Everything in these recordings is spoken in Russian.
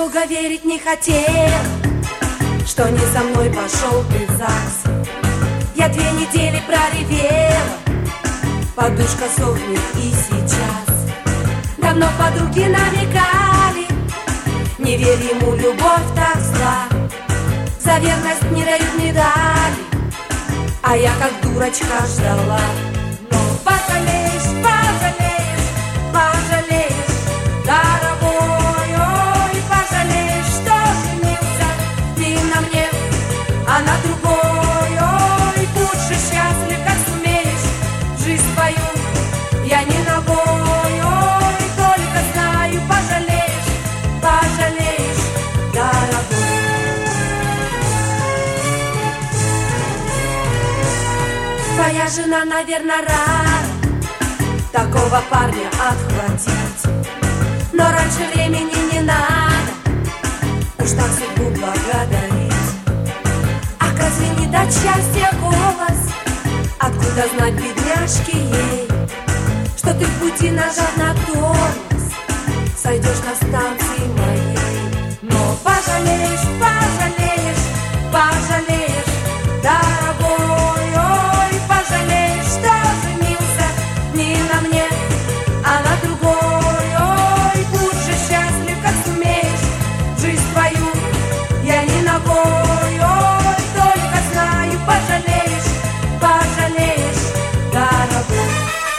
долго верить не хотел, что не со мной пошел ты в ЗАГС. Я 2 недели проревела, подушка сохнет и сейчас. Давно подруги намекали, не верь ему, любовь так зла. За верность не дают медали, а я как дурочка ждала. Но пожалеешь, пожалеешь, пожалеешь, дорогой, ой, пожалеешь, что женился ты на мне, а на другой. Ой, будь же счастлив, как сумеешь, жизнь твою я не ногой. Ой, только знаю, пожалеешь, пожалеешь, дорогой. Твоя жена, наверное, рада такого парня отхватить, но раньше времени не надо уж так судьбу благодарить. А разве не дать счастья голос? Откуда знать бедняжке ей, что ты в пути, нажав на тормоз, сойдешь на станции моей. Но пожалеешь, пожалеешь, пожалеешь, дорогой, ой, пожалеешь, что женился не на мне, а на другой. Ой, будь же счастлив, как сумеешь, жизнь твою я не ногой. Ой, только знаю, пожалеешь, пожалеешь, дорогой.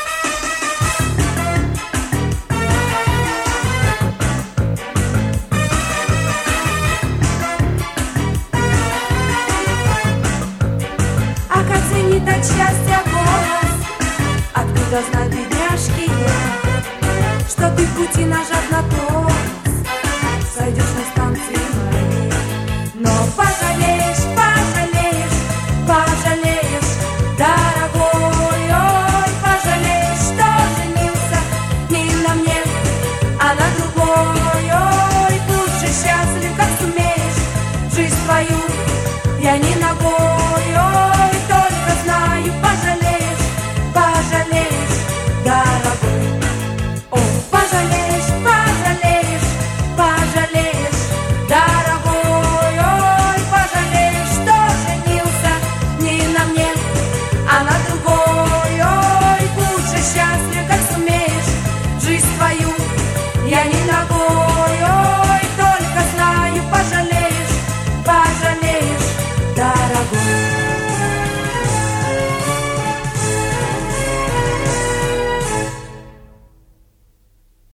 А как ценит от счастья голос? Откуда знать бедняжки я, что ты в пути, нажав на тормоз, сойдешь на станции моей. Но пожалеешь, пожалеешь, пожалеешь, дорогой, ой, пожалеешь, что женился не на мне, а на другой. Ой, будь же счастлив, как сумеешь, жизнь твою я не ногой. Ой, только знаю, пожалеешь, пожалеешь, дорогой. О, пожалеешь, пожалеешь, пожалеешь, дорогой. Ой, пожалеешь, что женился не на мне, а на другой. Ой, будь же счастлив, как сумеешь, жизнь твою я не ногой. Ой, только знаю, пожалеешь, пожалеешь, дорогой.